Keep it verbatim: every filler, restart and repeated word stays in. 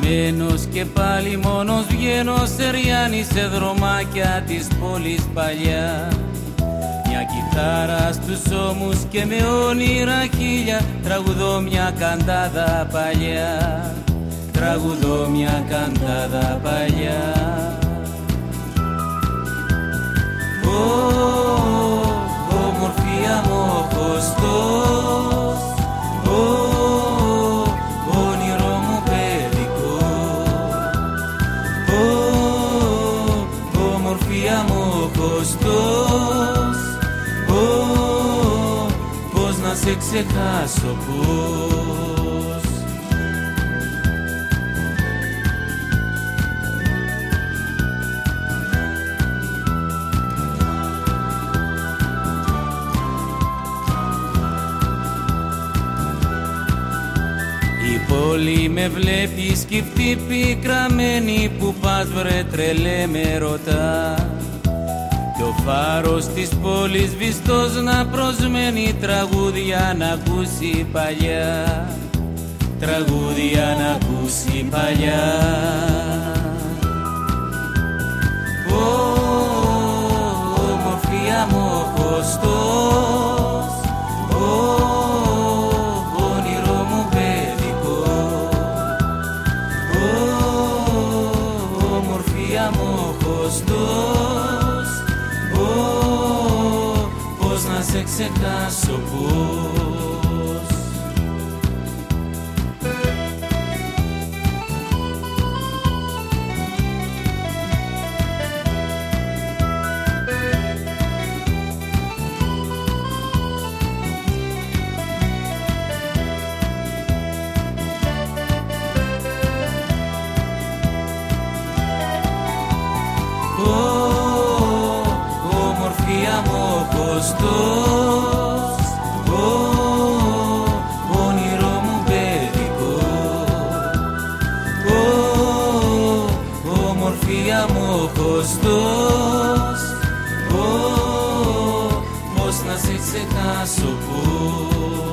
Χαμένος και πάλι μόνος βγαίνω σε ριάνι, σε δρομάκια της πόλης παλιά. Μια κιθάρα στους ώμους και με όνειρα χίλια, τραγουδώ μια καντάδα παλιά, τραγουδώ μια καντάδα παλιά. Ω, ομορφιά μου ο Κωστός, ω, Κωστός, oh, πώς να σε ξεχάσω, πώς. Η πόλη με βλέπει σκυφτή πικραμένη, που πας βρε τρελέ με ρωτά. Κι ο φάρος της πόλης βιστός να προσμένει, τραγούδια να ακούσει παλιά, τραγούδια να ακούσει παλιά. Ω, ομορφιά μου ο Κωστός, ω, όνειρο μου παιδικό, ω, ομορφιά μου ο Κωστός, oh, πώς να σε ξεχάσω, πώς. Κωστός, ω, όνειρο μου παιδικό, ω, ομορφιά μου ο Κωστός, ω, πώς να σε ξεχάσω, πώς.